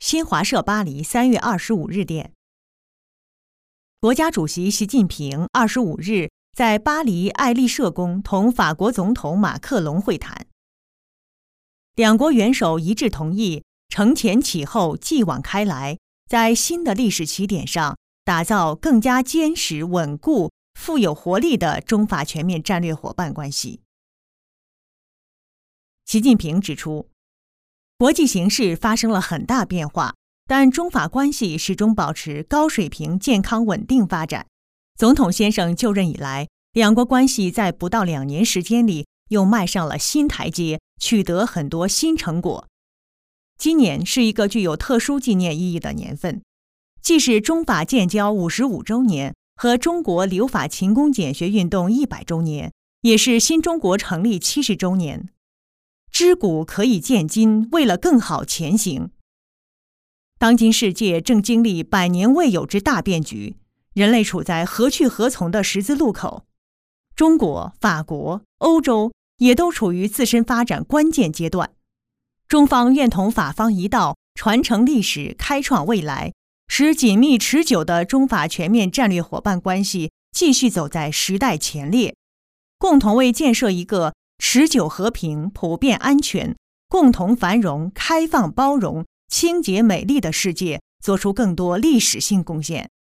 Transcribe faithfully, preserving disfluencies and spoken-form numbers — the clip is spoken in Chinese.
新华社巴黎三月二十五日电，国家主席习近平二十五日在巴黎爱丽舍宫同法国总统马克龙会谈，两国元首一致同意承前启后、继往开来，在新的历史起点上打造更加坚实、稳固、富有活力的中法全面战略伙伴关系。习近平指出，国际形势发生了很大变化，但中法关系始终保持高水平、健康稳定发展。总统先生就任以来，两国关系在不到两年时间里又迈上了新台阶，取得很多新成果。今年是一个具有特殊纪念意义的年份，既是中法建交五十五周年和中国留法勤工俭学运动一百周年，也是新中国成立七十周年。知古可以鉴今，为了更好前行。当今世界正经历百年未有之大变局，人类处在何去何从的十字路口。中国、法国、欧洲也都处于自身发展关键阶段。中方愿同法方一道，传承历史，开创未来，使紧密持久的中法全面战略伙伴关系继续走在时代前列，共同为建设一个持久和平、普遍安全、共同繁荣、开放包容、清洁美丽的世界做出更多历史性贡献。